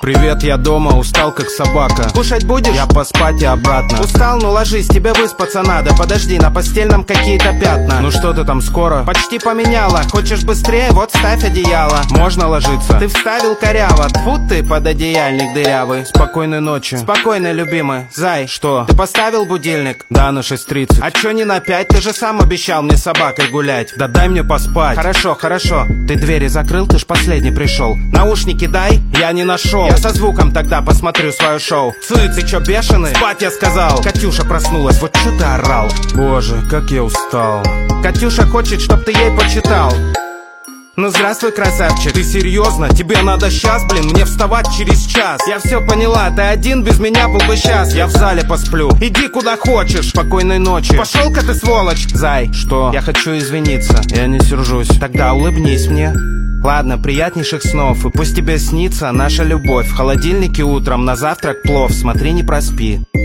Привет, я дома, устал как собака. Кушать будешь? Я поспать и обратно. Устал, ну ложись, тебе выспаться надо. Подожди, на постельном какие-то пятна. Ну что ты там, скоро? Почти поменяла. Хочешь быстрее? Вот ставь одеяло. Можно ложиться? Ты вставил коряво. Тьфу ты, пододеяльник дырявый. Спокойной ночи. Спокойно, любимый. Зай, Что? ты поставил будильник? Да, на 6:30. А чё не на 5? Ты же сам обещал мне с собакой гулять. Да дай мне поспать. Хорошо, хорошо. Ты двери закрыл, ты ж последний пришел. Наушники дай. Я не нашел. Я со звуком тогда посмотрю свое шоу. Ты чё, бешеный? Спать я сказал. Катюша проснулась, вот чё ты орал? Боже, как я устал. Катюша хочет, чтоб ты ей почитал. Ну здравствуй, красавчик. Ты серьезно? Тебе надо сейчас, блин, мне вставать через час. Я все поняла, ты один без меня был бы счастлив. Я в зале посплю. Иди куда хочешь. Спокойной ночи. Пошел-ка ты, сволочь. Зай, Что? я хочу извиниться. Я не сержусь. Тогда улыбнись мне. Ладно, приятнейших снов. И пусть тебе снится наша любовь. В холодильнике утром на завтрак плов. Смотри, не проспи.